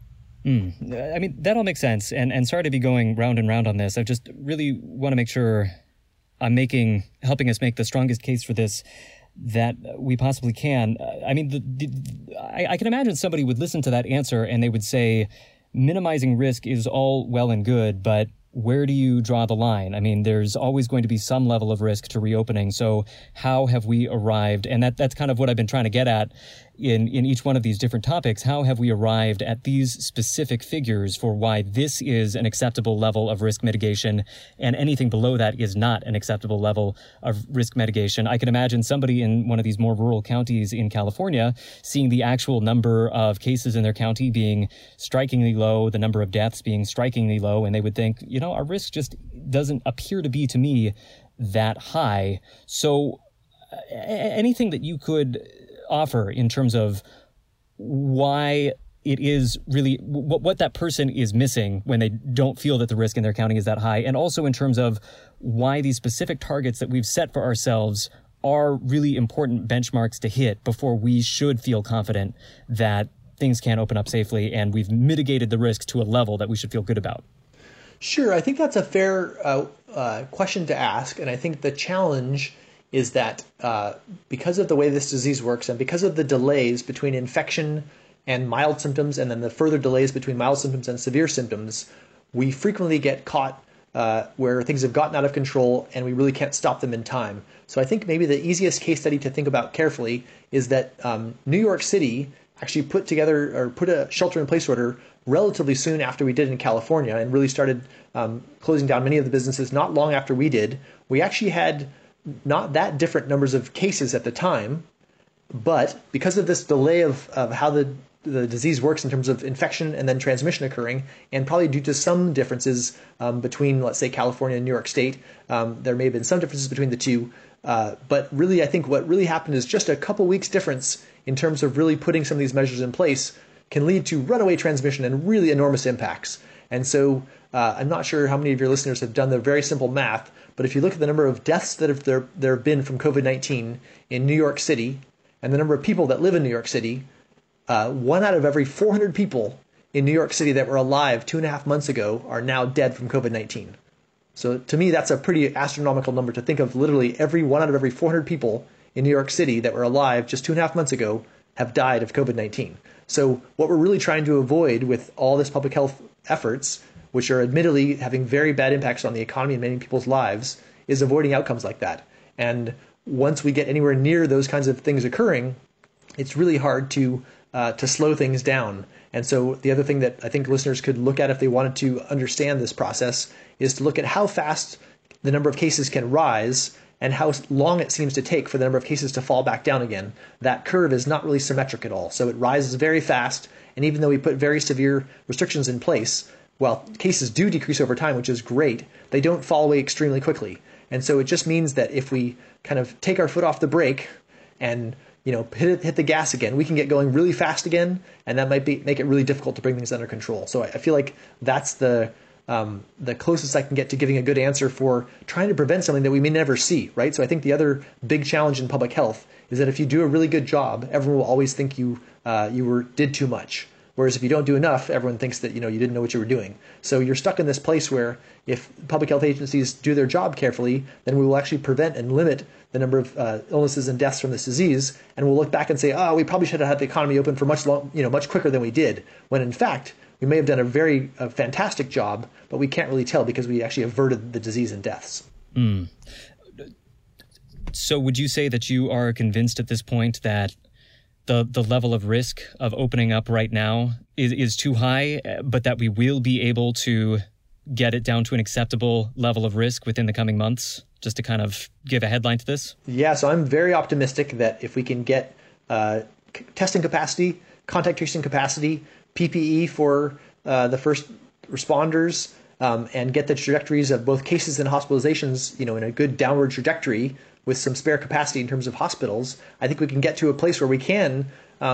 I mean, that all makes sense. And sorry to be going round and round on this. I just really want to make sure I'm helping us make the strongest case for this that we possibly can. I mean, I can imagine somebody would listen to that answer and they would say, minimizing risk is all well and good, but where do you draw the line? I mean, there's always going to be some level of risk to reopening. So how have we arrived? And that's kind of what I've been trying to get at in each one of these different topics. How have we arrived at these specific figures for why this is an acceptable level of risk mitigation and anything below that is not an acceptable level of risk mitigation? I can imagine somebody in one of these more rural counties in California seeing the actual number of cases in their county being strikingly low, the number of deaths being strikingly low, and they would think, our risk just doesn't appear to be, to me, that high. So anything that you could offer in terms of why it is really what that person is missing when they don't feel that the risk in their county is that high, and also in terms of why these specific targets that we've set for ourselves are really important benchmarks to hit before we should feel confident that things can open up safely and we've mitigated the risk to a level that we should feel good about. Sure, I think that's a fair question to ask, and I think the challenge is that because of the way this disease works and because of the delays between infection and mild symptoms, and then the further delays between mild symptoms and severe symptoms, we frequently get caught where things have gotten out of control and we really can't stop them in time. So I think maybe the easiest case study to think about carefully is that New York City actually put a shelter-in-place order relatively soon after we did in California, and really started closing down many of the businesses not long after we did. We actually had not that different numbers of cases at the time, but because of this delay of how the disease works in terms of infection and then transmission occurring, and probably due to some differences between, let's say, California and New York State, there may have been some differences between the two, but really I think what really happened is just a couple weeks difference in terms of really putting some of these measures in place can lead to runaway transmission and really enormous impacts. And so I'm not sure how many of your listeners have done the very simple math, but if you look at the number of deaths that there have been from COVID-19 in New York City and the number of people that live in New York City, 1 out of every 400 people in New York City that were alive 2.5 months ago are now dead from COVID-19. So to me, that's a pretty astronomical number to think of. Literally every 1 out of every 400 people in New York City that were alive just 2.5 months ago have died of COVID-19. So what we're really trying to avoid with all this public health efforts, which are admittedly having very bad impacts on the economy and many people's lives, is avoiding outcomes like that. And once we get anywhere near those kinds of things occurring, it's really hard to slow things down. And so the other thing that I think listeners could look at if they wanted to understand this process is to look at how fast the number of cases can rise and how long it seems to take for the number of cases to fall back down again, that curve is not really symmetric at all. So it rises very fast, and even though we put very severe restrictions in place, while cases do decrease over time, which is great, they don't fall away extremely quickly. And so it just means that if we kind of take our foot off the brake and hit the gas again, we can get going really fast again, and that might make it really difficult to bring things under control. So I feel like that's the closest I can get to giving a good answer for trying to prevent something that we may never see, right? So I think the other big challenge in public health is that if you do a really good job, everyone will always think you did too much. Whereas if you don't do enough, everyone thinks that you didn't know what you were doing. So you're stuck in this place where if public health agencies do their job carefully, then we will actually prevent and limit the number of illnesses and deaths from this disease, and we'll look back and say, we probably should have had the economy open for much quicker than we did. When in fact, we may have done a fantastic job, but we can't really tell because we actually averted the disease and deaths. Mm. So would you say that you are convinced at this point that the level of risk of opening up right now is too high, but that we will be able to get it down to an acceptable level of risk within the coming months, just to kind of give a headline to this? Yeah, so I'm very optimistic that if we can get testing capacity, contact tracing capacity, PPE for the first responders, and get the trajectories of both cases and hospitalizations, in a good downward trajectory with some spare capacity in terms of hospitals, I think we can get to a place where we can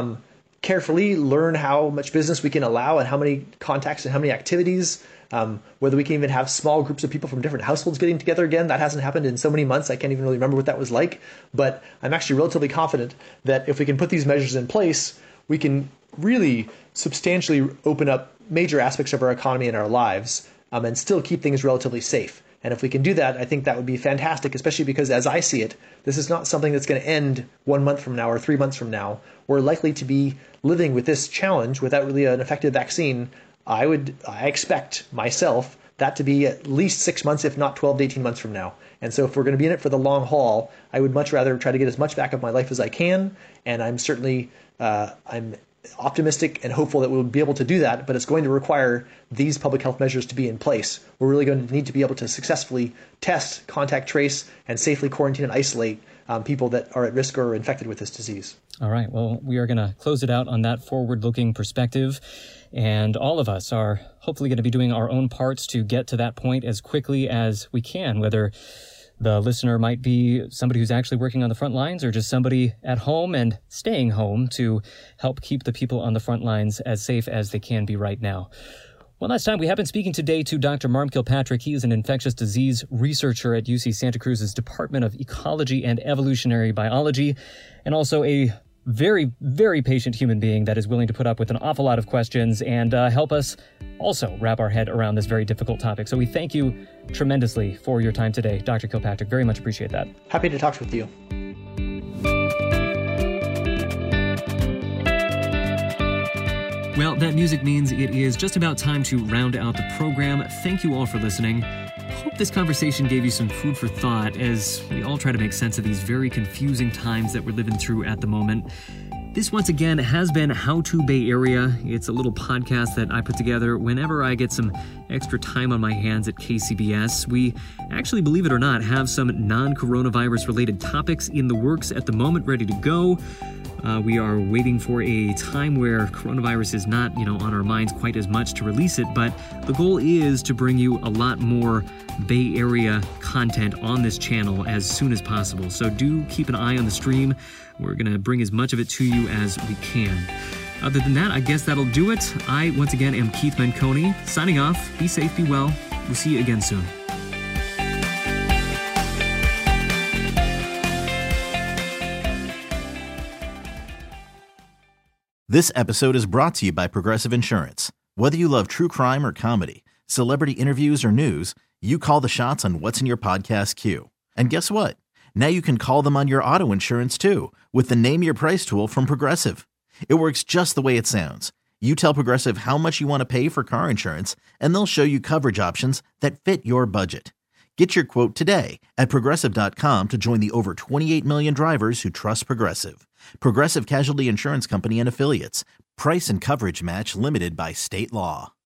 carefully learn how much business we can allow and how many contacts and how many activities, whether we can even have small groups of people from different households getting together again. That hasn't happened in so many months. I can't even really remember what that was like. But I'm actually relatively confident that if we can put these measures in place, we can really substantially open up major aspects of our economy and our lives, and still keep things relatively safe. And if we can do that, I think that would be fantastic, especially because as I see it, this is not something that's going to end 1 month from now or 3 months from now. We're likely to be living with this challenge without really an effective vaccine. I expect myself that to be at least 6 months, if not 12 to 18 months from now. And so if we're going to be in it for the long haul, I would much rather try to get as much back of my life as I can. And I'm certainly, I'm optimistic and hopeful that we'll be able to do that, but it's going to require these public health measures to be in place. We're really going to need to be able to successfully test, contact trace, and safely quarantine and isolate people that are at risk or infected with this disease. All right. Well, we are going to close it out on that forward-looking perspective, and all of us are hopefully going to be doing our own parts to get to that point as quickly as we can, whether the listener might be somebody who's actually working on the front lines or just somebody at home and staying home to help keep the people on the front lines as safe as they can be right now. One last time, we have been speaking today to Dr. Marm Kilpatrick. He is an infectious disease researcher at UC Santa Cruz's Department of Ecology and Evolutionary Biology, and also a very, very patient human being that is willing to put up with an awful lot of questions and help us also wrap our head around this very difficult topic. So we thank you tremendously for your time today, Dr. Kilpatrick. Very much appreciate that. Happy to talk with you. Well, that music means it is just about time to round out the program. Thank you all for listening. Hope this conversation gave you some food for thought as we all try to make sense of these very confusing times that we're living through at the moment. This, once again, has been How to Bay Area. It's a little podcast that I put together whenever I get some extra time on my hands at KCBS. We actually, believe it or not, have some non-coronavirus related topics in the works at the moment, ready to go. We are waiting for a time where coronavirus is not, on our minds quite as much to release it, but the goal is to bring you a lot more Bay Area content on this channel as soon as possible. So do keep an eye on the stream. We're going to bring as much of it to you as we can. Other than that, I guess that'll do it. I, once again, am Keith Menconi, signing off. Be safe, be well. We'll see you again soon. This episode is brought to you by Progressive Insurance. Whether you love true crime or comedy, celebrity interviews or news, you call the shots on what's in your podcast queue. And guess what? Now you can call them on your auto insurance too with the Name Your Price tool from Progressive. It works just the way it sounds. You tell Progressive how much you want to pay for car insurance, and they'll show you coverage options that fit your budget. Get your quote today at Progressive.com to join the over 28 million drivers who trust Progressive. Progressive Casualty Insurance Company and Affiliates. Price and coverage match limited by state law.